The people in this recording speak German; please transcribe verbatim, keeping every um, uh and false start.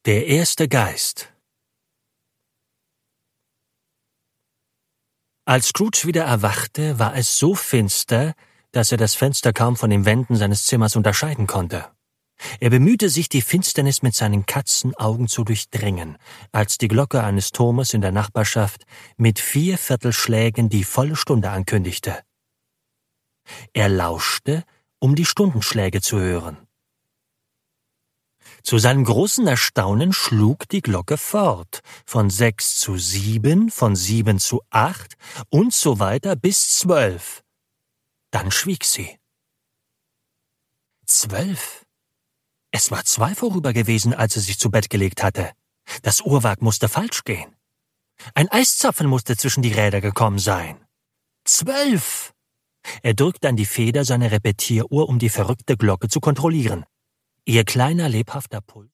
Der erste Geist. Als Scrooge wieder erwachte, war es so finster, dass er das Fenster kaum von den Wänden seines Zimmers unterscheiden konnte. Er bemühte sich, die Finsternis mit seinen Katzenaugen zu durchdringen, als die Glocke eines Turmes in der Nachbarschaft mit vier Viertelschlägen die volle Stunde ankündigte. Er lauschte, um die Stundenschläge zu hören. Zu seinem großen Erstaunen schlug die Glocke fort, von sechs zu sieben, von sieben zu acht und so weiter bis zwölf. Dann schwieg sie. Zwölf? Es war zwei vorüber gewesen, als er sich zu Bett gelegt hatte. Das Uhrwerk musste falsch gehen. Ein Eiszapfen musste zwischen die Räder gekommen sein. Zwölf! Er drückte an die Feder seiner Repetieruhr, um die verrückte Glocke zu kontrollieren. Ihr kleiner, lebhafter Puls